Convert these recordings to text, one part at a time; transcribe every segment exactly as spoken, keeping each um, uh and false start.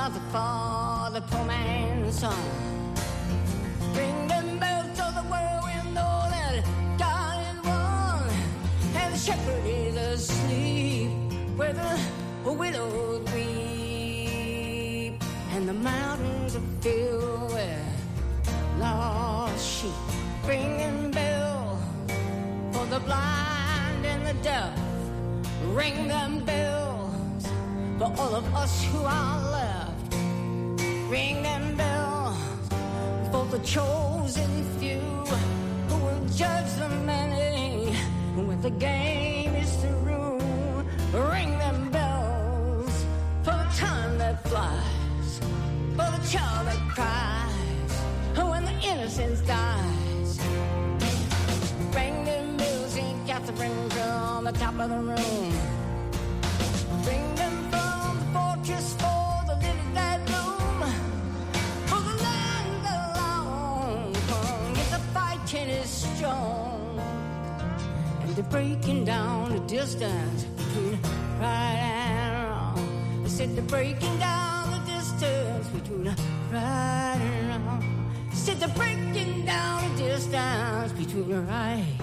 comfort for the poor man's son. Ring them bells to the world, we know that God is one, and the shepherd is asleep where the widows weep, and the mountains are filled with lost sheep. Ringing bells for the blind and the deaf. Ring them bells for all of us who are left. Ring them bells for the chosen few who will judge the many when the game is through. Ring them bells for the time that flies, for the child that cries when the innocence dies. Ring them bells, Saint Catherine on the top of the room. Ring them from the fortress for the lilies that bloom, for the land that long come. If the fighting is strong, and they're breaking down the distance between right and wrong. I said they're breaking down the distance between right and wrong. I said they're breaking down the distance between right.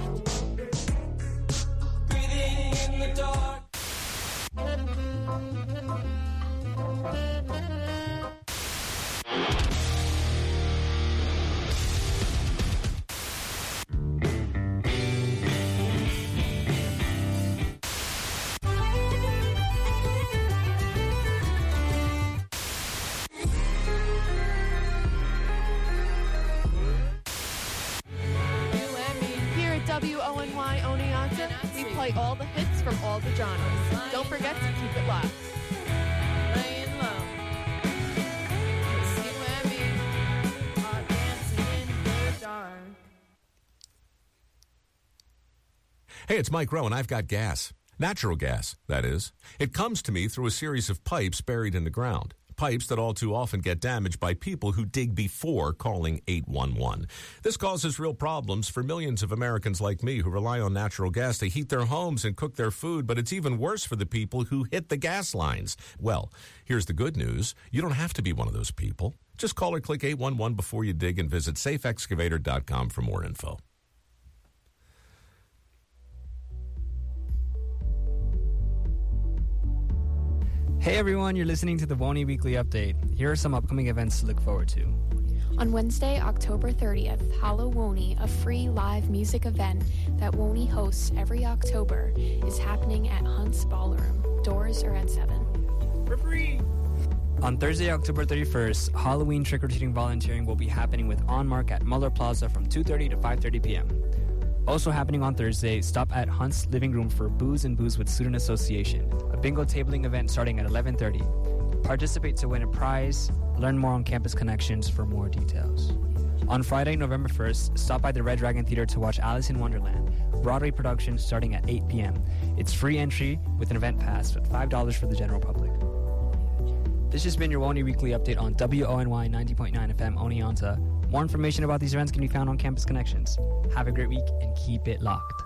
Breathing in the dark. W O N Y Oneonta, we play all the hits from all the genres. Don't forget to keep it locked. Laying low. See where we are dancing in the dark. Hey, it's Mike Rowe, and I've got gas. Natural gas, that is. It comes to me through a series of pipes buried in the ground. Pipes that all too often get damaged by people who dig before calling eight one one. This causes real problems for millions of Americans like me who rely on natural gas to heat their homes and cook their food, but it's even worse for the people who hit the gas lines. Well, here's the good news. You don't have to be one of those people. Just call or click eight one one before you dig and visit safe excavator dot com for more info. Hey everyone, you're listening to the WONY Weekly Update. Here are some upcoming events to look forward to. On Wednesday, October thirtieth, Hallowoni, a free live music event that WONY hosts every October, is happening at Hunt's Ballroom. Doors are at seven. For free! On Thursday, October thirty-first, Halloween trick-or-treating volunteering will be happening with On Mark at Muller Plaza from two thirty to five thirty p.m. Also happening on Thursday, stop at Hunt's Living Room for Booze and Booze with Student Association, a bingo tabling event starting at eleven thirty. Participate to win a prize. Learn more on Campus Connections for more details. On Friday, November first, stop by the Red Dragon Theater to watch Alice in Wonderland, Broadway production starting at eight p.m. It's free entry with an event pass, but five dollars for the general public. This has been your WONY Weekly Update on W O N Y ninety point nine F M Oneonta. More information about these events can be found on Campus Connections. Have a great week and keep it locked.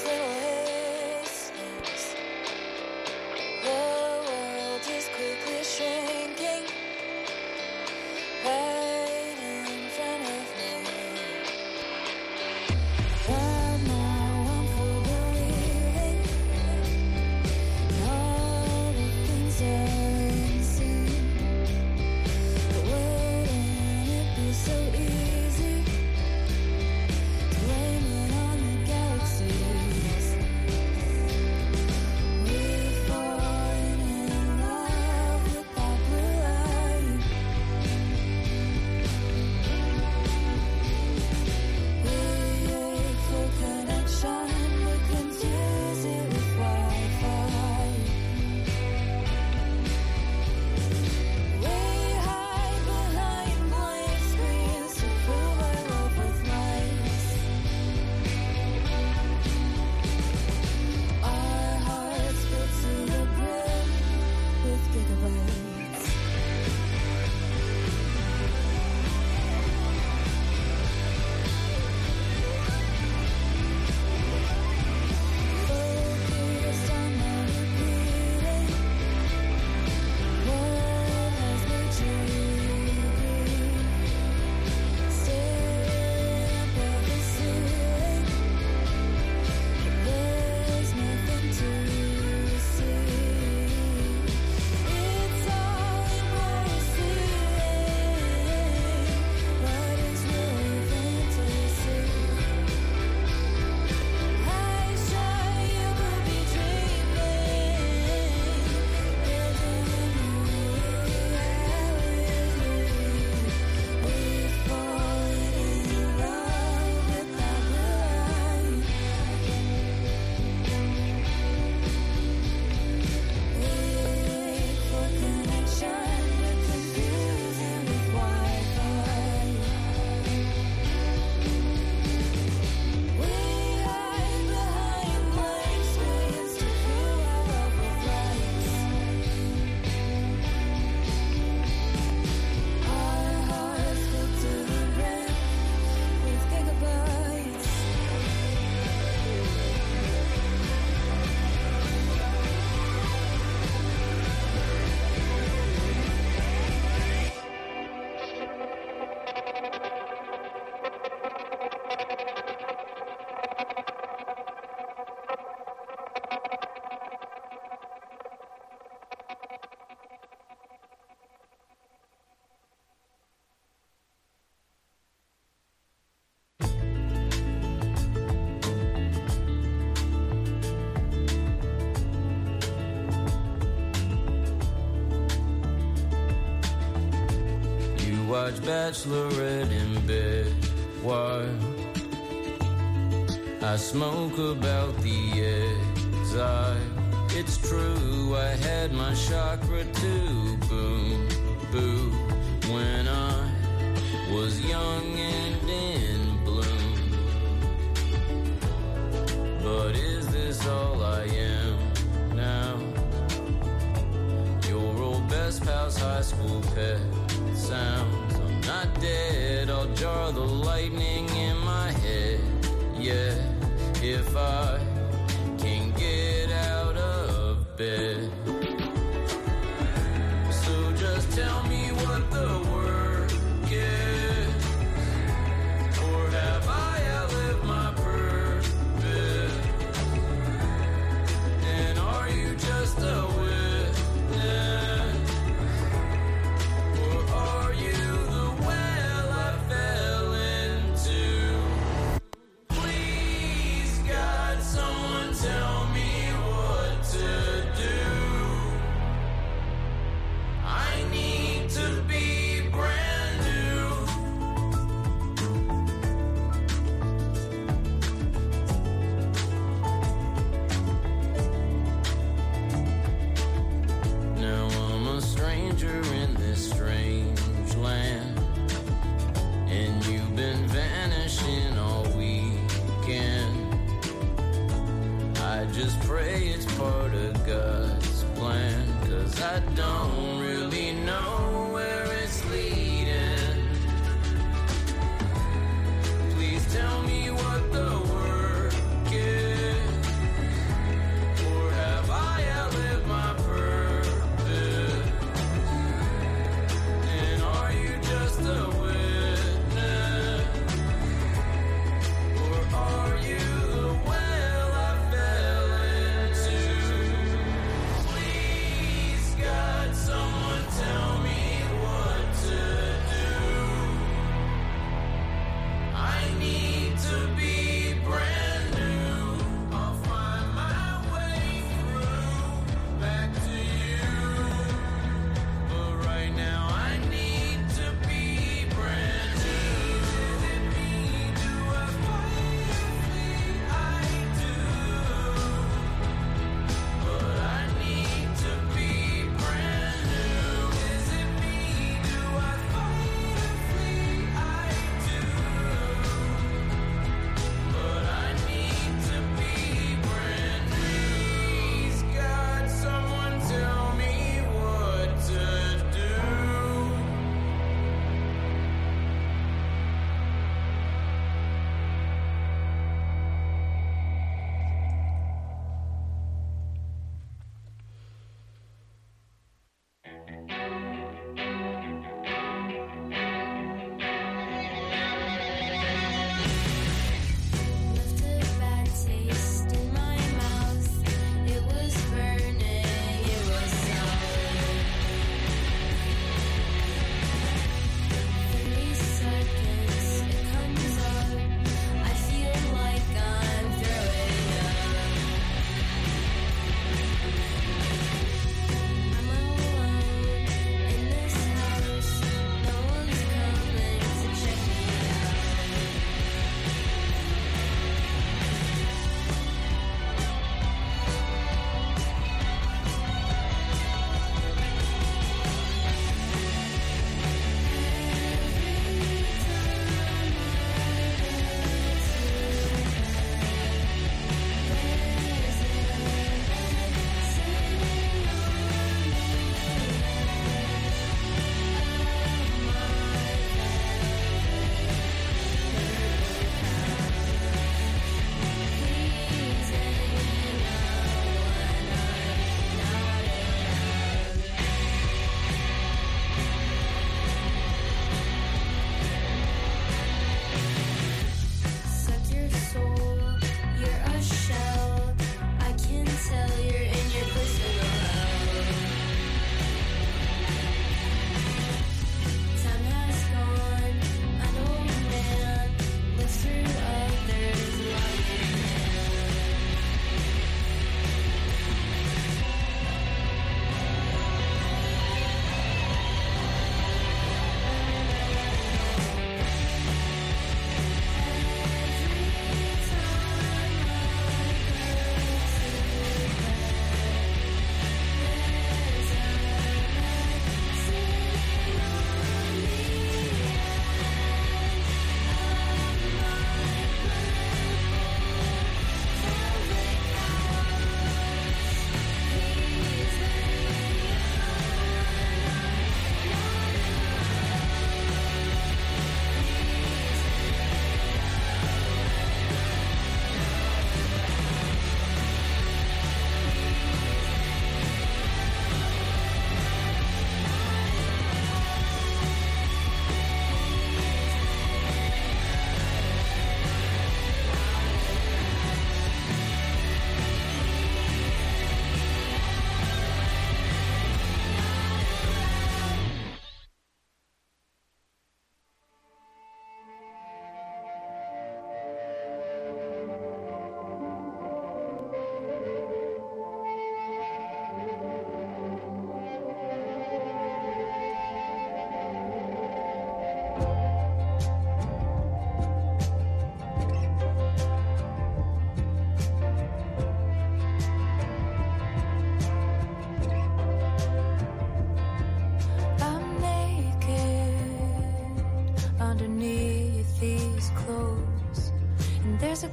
watch Bachelorette in bed while I smoke about the exile. It's true, I had my chakra too, boom, boo, when I was young and in bloom. But is this all I am now? Your old best pal's high school pet sounds. I'm not dead, I'll jar the lightning in my head. Yeah, if I can get out of bed. So just tell me what the word is, or have I outlived my purpose? And are you just a witness, or are you the well I fell into? Please, God, someone tell me what to do. I need to be brand new. Now I'm a stranger in this strange land, and you've been vanishing all weekend. I just pray it's part of God's plan, 'cause I don't really know where it's leading. Please tell me what the work is,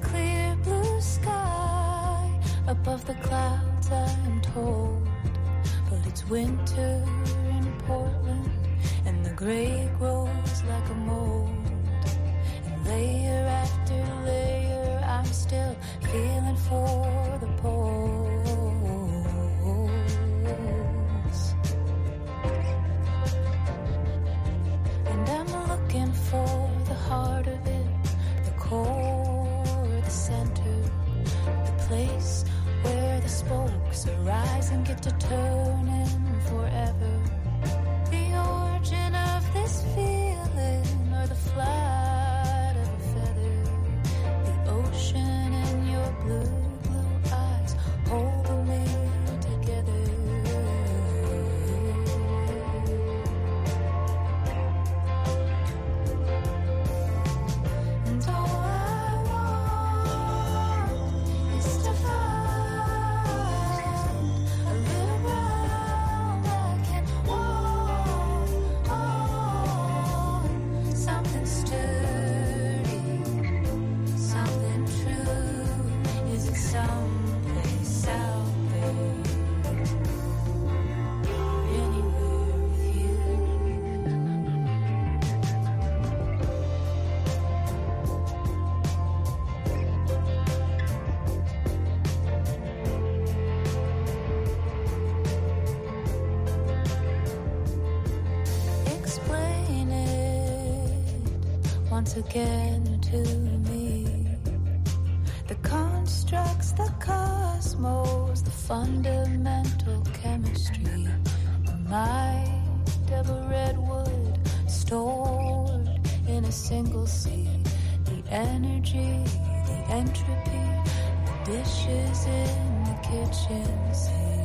clear blue sky above the clouds, I'm told. But it's winter in Portland, and the gray grows like a mold. And layer after layer, I'm still feeling for the poles. And I'm looking for the heart of it, the core, the center, the place where the spokes arise and get to turning forever. The origin of this feeling, or the flight of a feather, the ocean in your blue, blue eyes holding me together. And all I want is to find a little ground I can walk on, something sturdy, something true. Is it someplace out there, anywhere with you? Explain it once again to me. The constructs, the cosmos, the fundamental chemistry, the mind of a redwood stored in a single seed. The energy, the entropy, the dishes in the kitchen sink.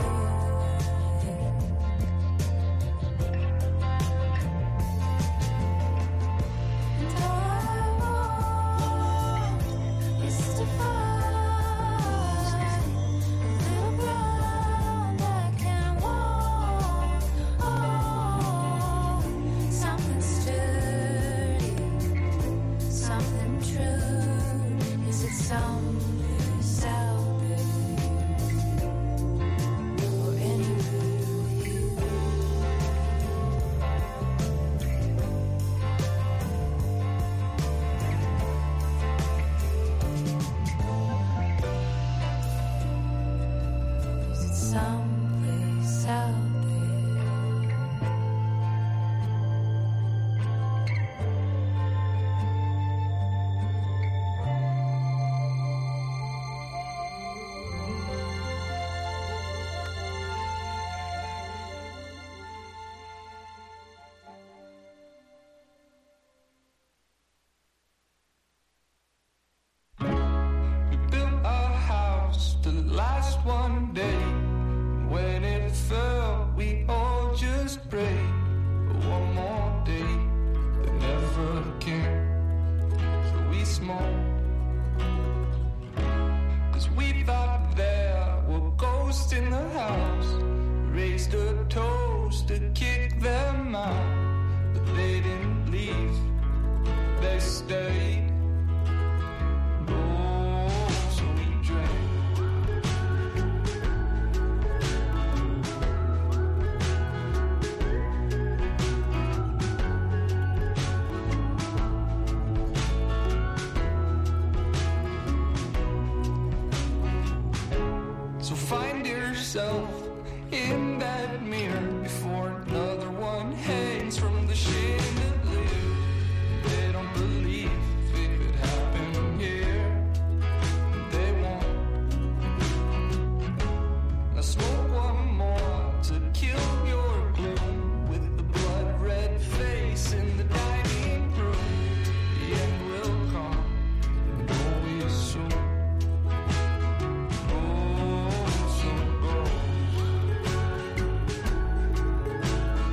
And all I want is to find a little ground I can walk on, something sturdy, something true. Is it someplace out there, or anywhere with you? Is it someplace out there? We built our house to last one day. When it fell, we all just prayed for one more day that never came. So we smoked, 'cause we thought there were ghosts in the house. Raised a toast to kick them out, but they didn't leave, they stayed. Oh, so we drank. So find yourself in that mirror before another one hangs from the chandelier. They don't believe it could happen here. They won't. Now smoke one more to kill your gloom with the blood red face in the dining room. The end will come, and always soon. Oh, so go.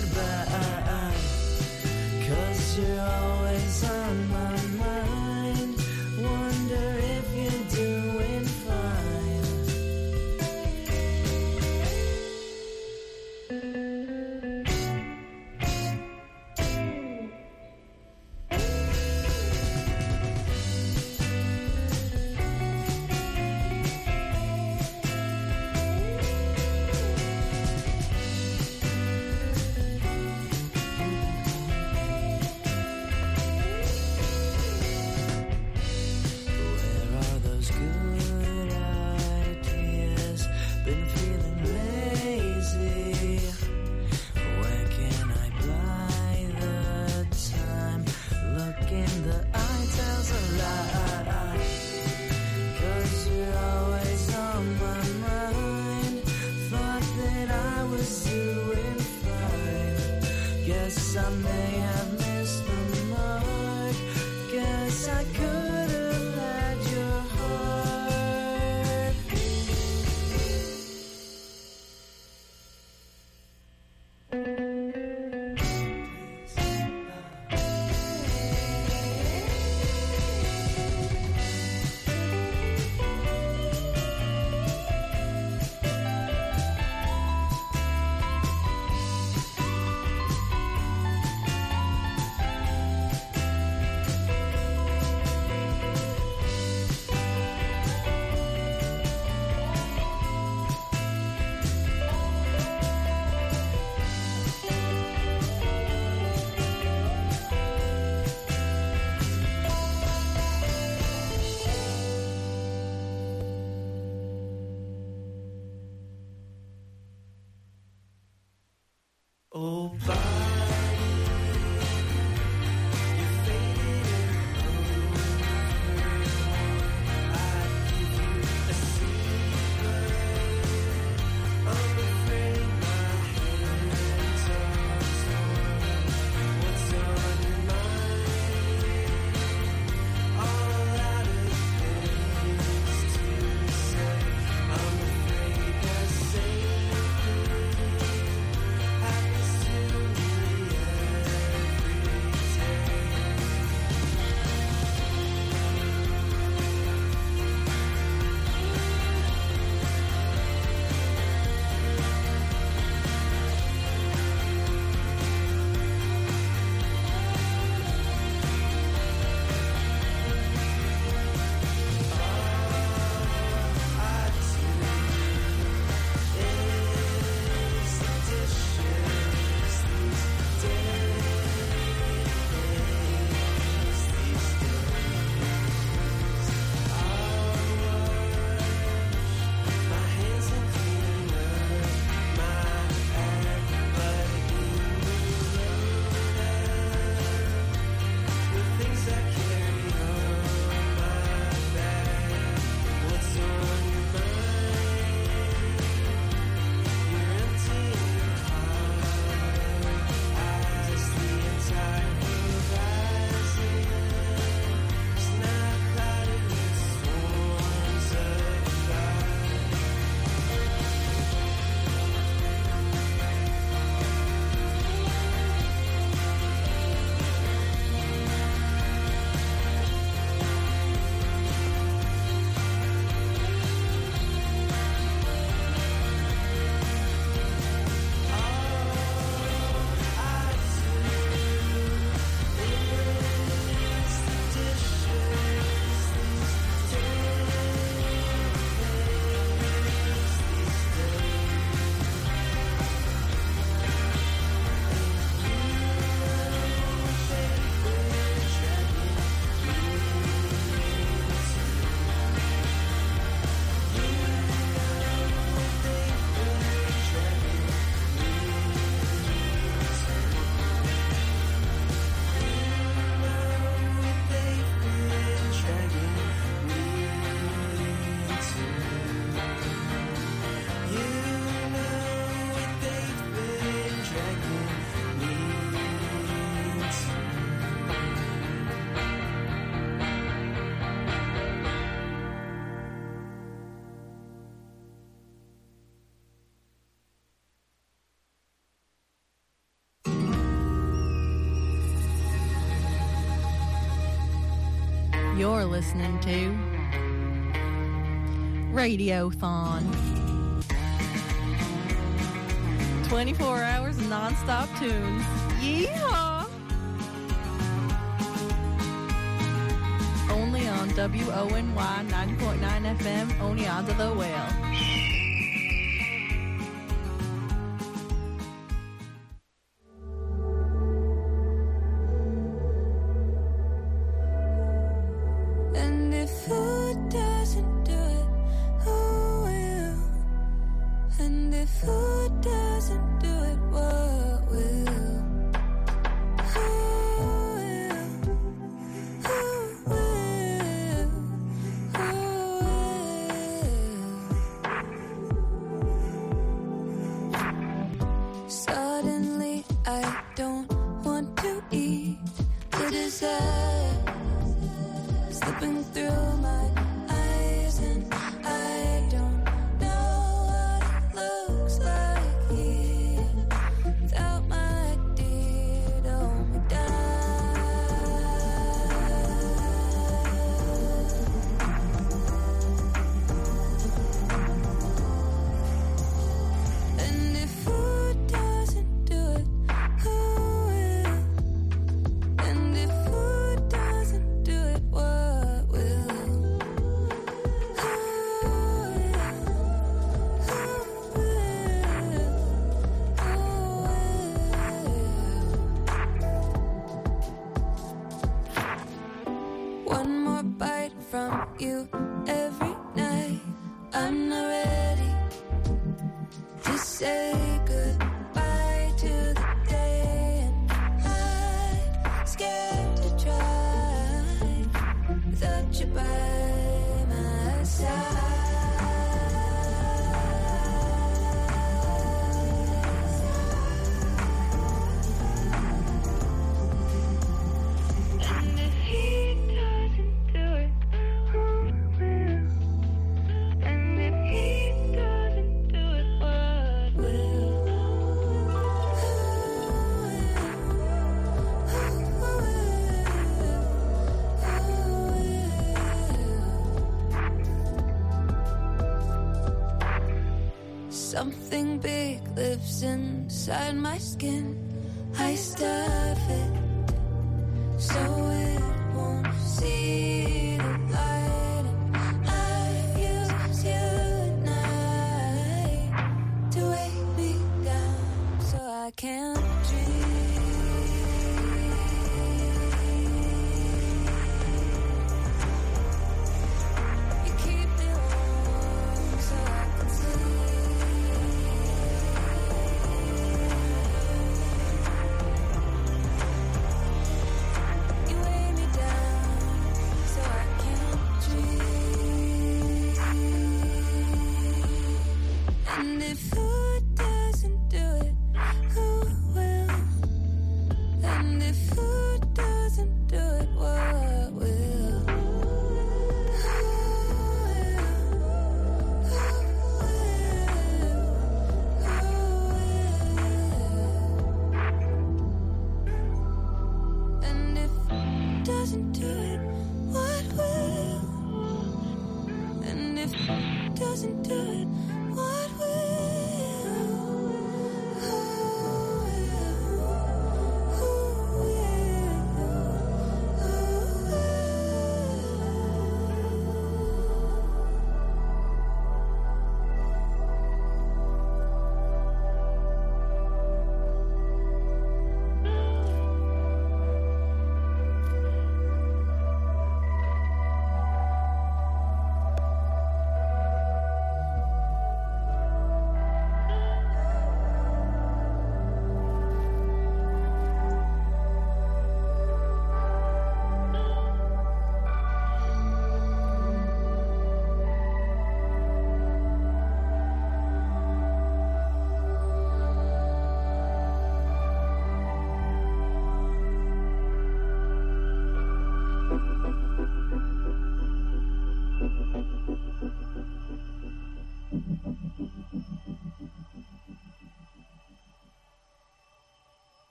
goodbye, 'cause you're always on my mind. Wonder if you're doing fine. I'm afraid the same happens to me. You're listening to Radiothon. twenty-four hours of non-stop tunes. Yeehaw! Only on W O N Y ninety point nine F M, Oneonta the Whale. And if food doesn't do it, who will? And if food doesn't do it, what will? Who will? Who will? Who will? Suddenly I don't want to eat the dessert slipping through my eyes, and I don't know what it looks like here without my dear. Hold me down. And if food doesn't do it, who will? And if food doesn't do it, what will? Who will? Who will? Who will? One more bite from you every night. I'm not ready to say goodbye to the day, and I'm scared to try without you by my side. And if he doesn't do it, who will? And if he doesn't do it, what will? Who will? Something big lives inside my skin. I stuff it so it won't see the light. And I use you at night to weigh me down so I can't dream. You keep me warm so I can sleep. You weigh me down so I can't dream. And if food doesn't do it, who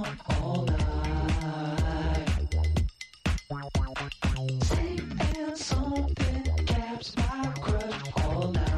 all night. Saying something caps my crush all night.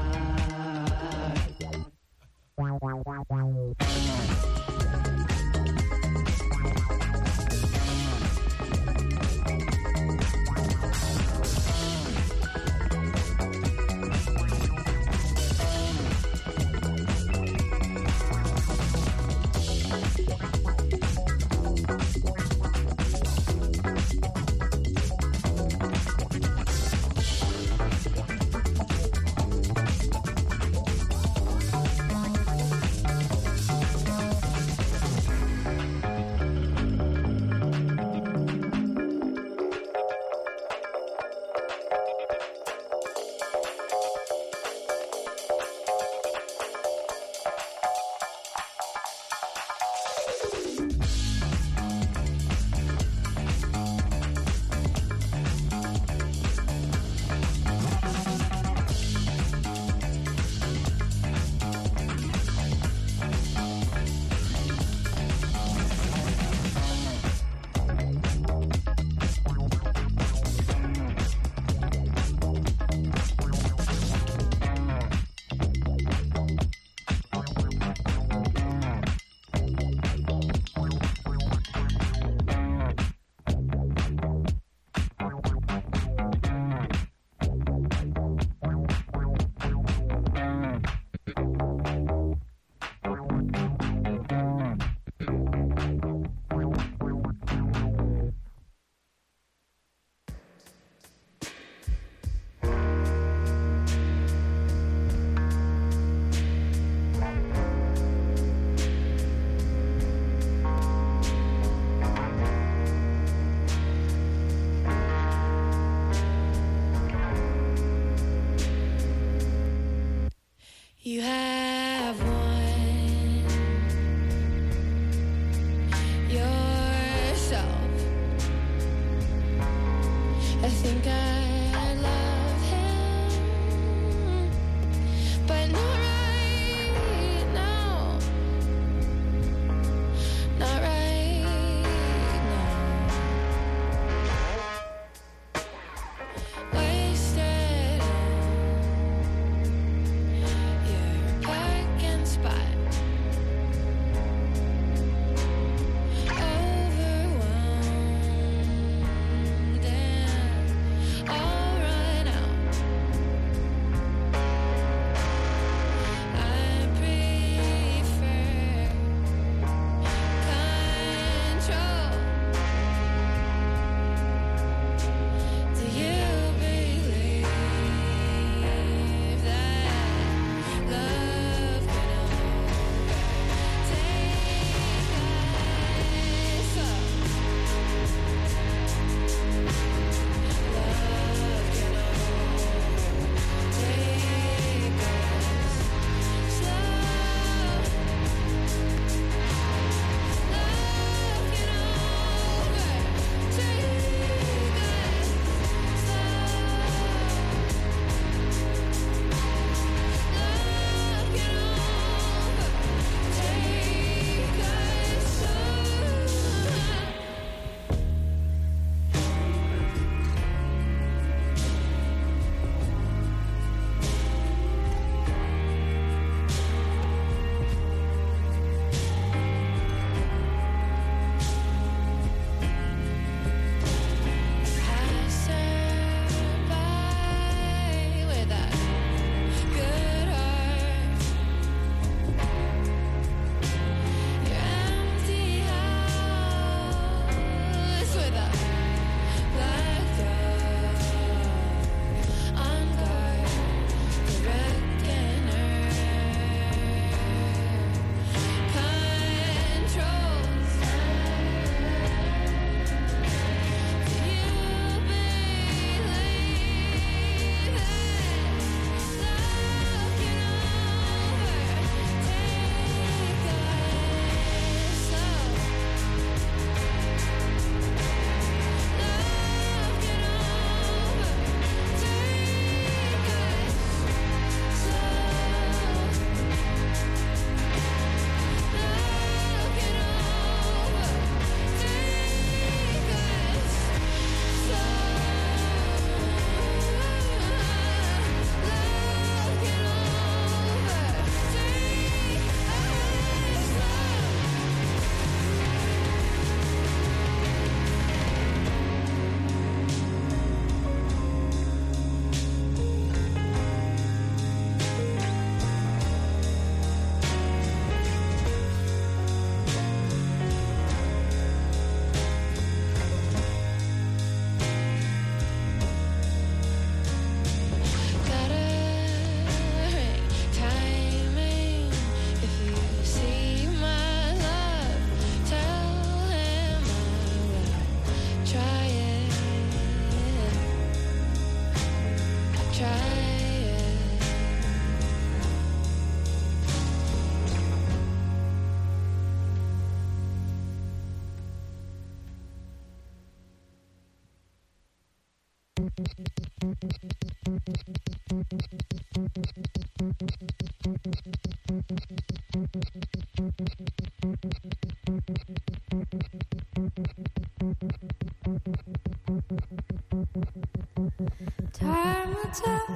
Time will tell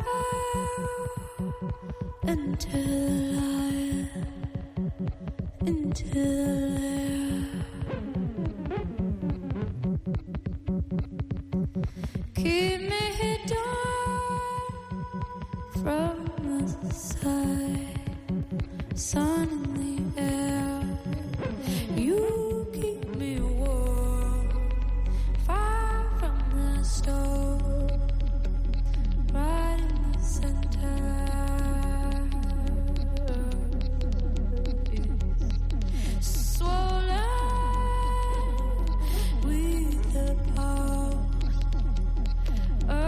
until I, until keep me hidden from the side, sun in the air. You keep me warm, far from the stove, right in the center. It's swollen with the pulse.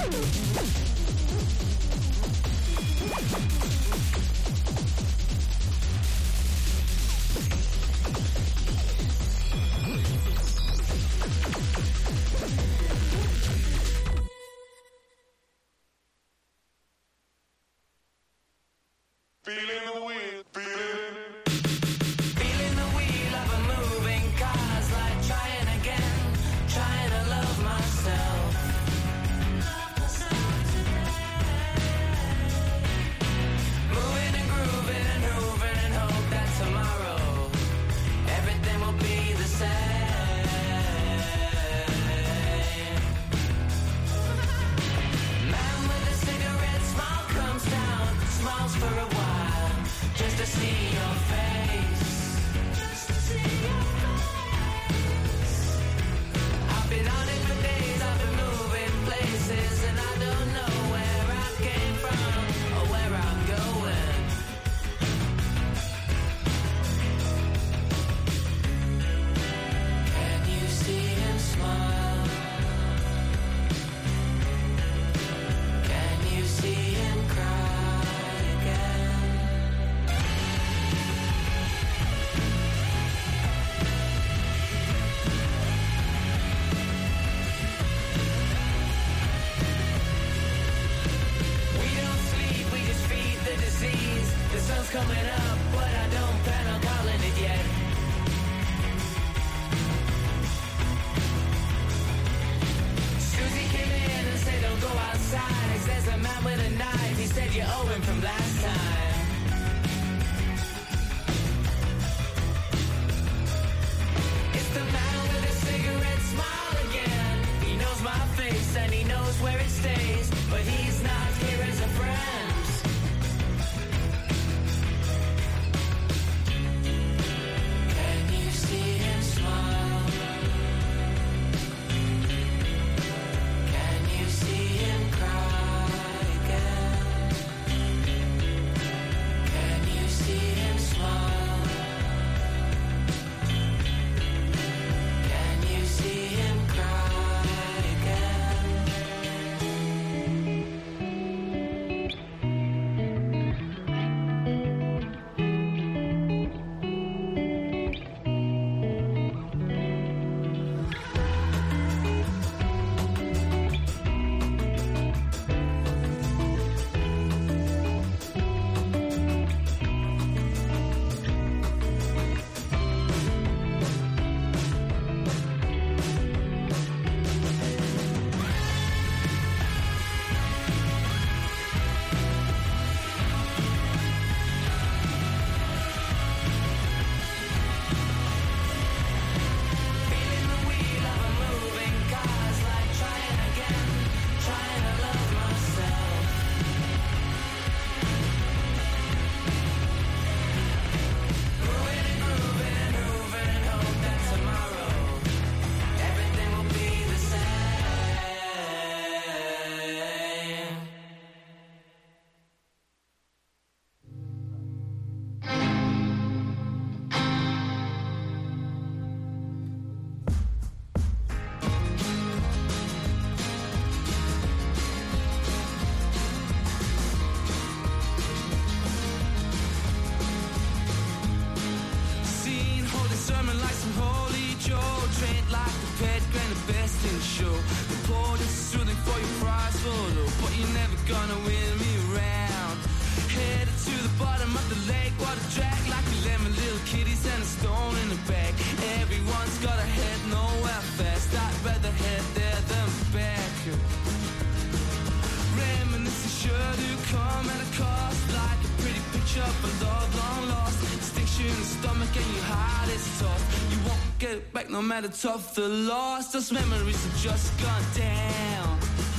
No matter tough the loss, those memories have just gone down.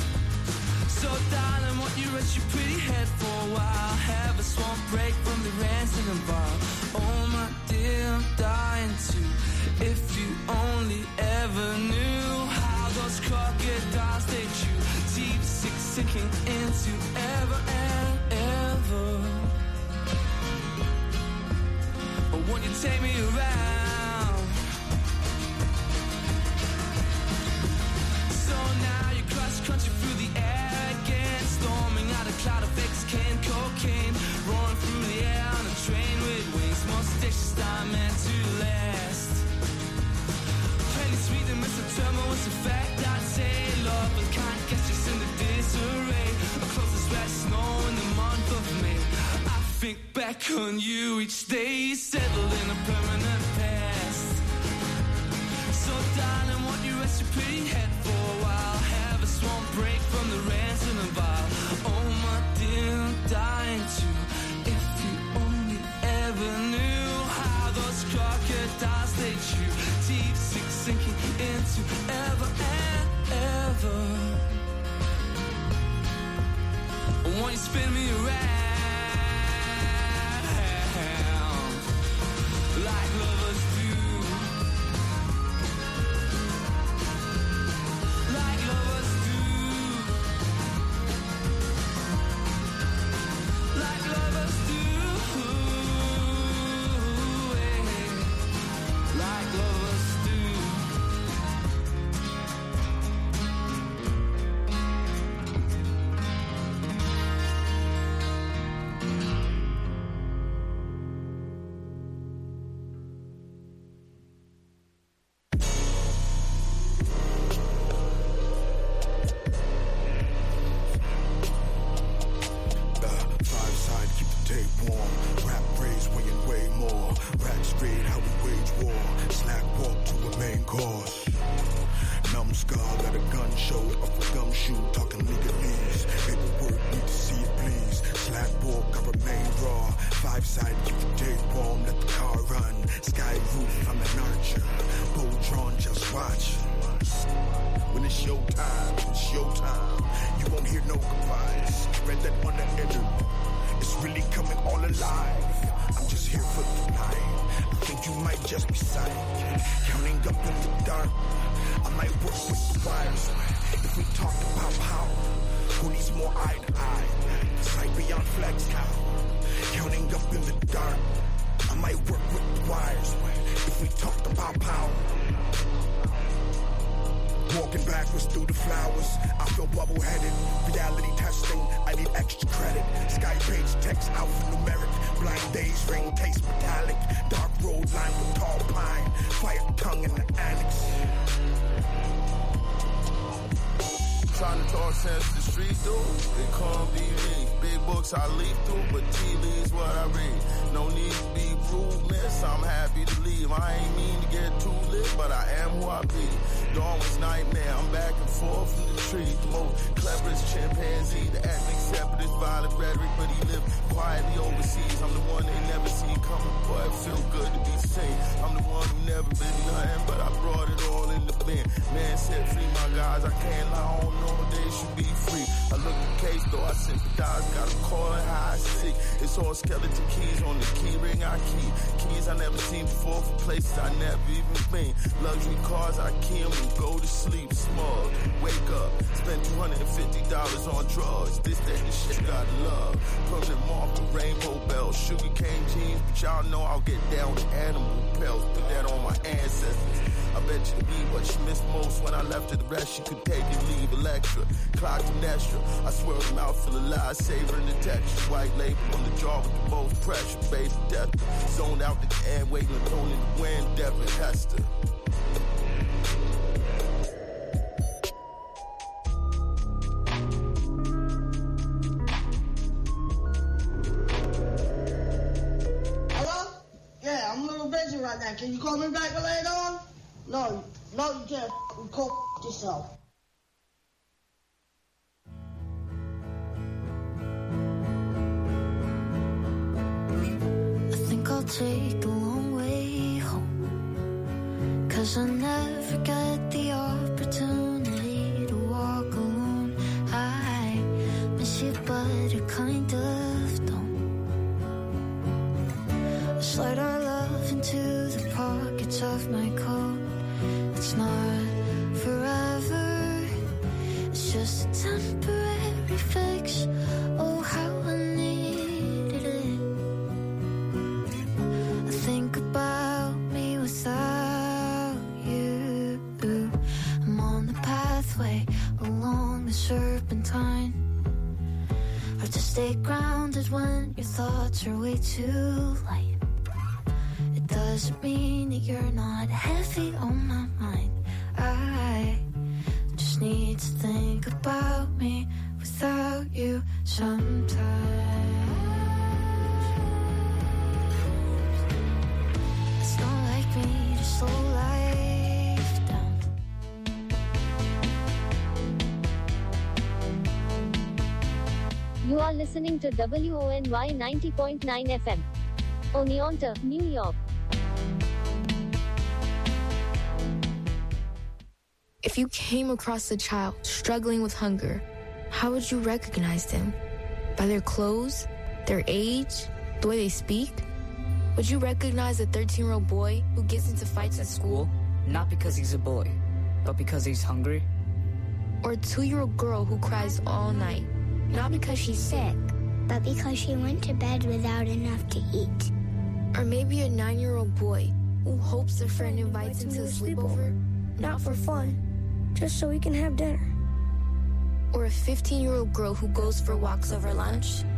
So darling, won't you rest your pretty head for a while? Have a swamp break from the rancid and bar. Oh my dear, I'm dying to. If you only ever knew how those crocodiles they chew, deep sick sinking into ever and ever. Or won't you take me around? Country through the air back on you each day, settled in a permanent past. So darling, won't you rest your pretty head for a while? Have a swamp break from the rant and the vial. Oh my dear, I'm dying to. If you only ever knew how those crocodiles they chew, deep six sinking into ever and ever. Won't you spin me around like lovers do? Like lovers do. Like lovers do. Like lovers do. Can you call me back later on? No, no, you can't. You call yourself. I think I'll take the long way home, 'cause I never get the opportunity to walk alone. I miss you, but I kind of don't. I slide our love into the pockets of my coat. It's not forever, it's just a temporary fix. Oh, how I needed it. I think about me without you. I'm on the pathway along the serpentine. Hard to stay grounded when your thoughts are way too light. Doesn't mean that you're not heavy on my mind. I just need to think about me without you sometimes. You are listening to W O N Y ninety point nine F M. Oneonta, New York. If you came across a child struggling with hunger, how would you recognize them? By their clothes? Their age? The way they speak? Would you recognize a thirteen-year-old boy who gets into fights at school? Not because he's a boy, but because he's hungry? Or a two-year-old girl who cries all night? Not because she's sick, but because she went to bed without enough to eat. Or maybe a nine-year-old boy who hopes a friend invites him to a sleepover, not for fun, just so he can have dinner. Or a fifteen-year-old girl who goes for walks over lunch,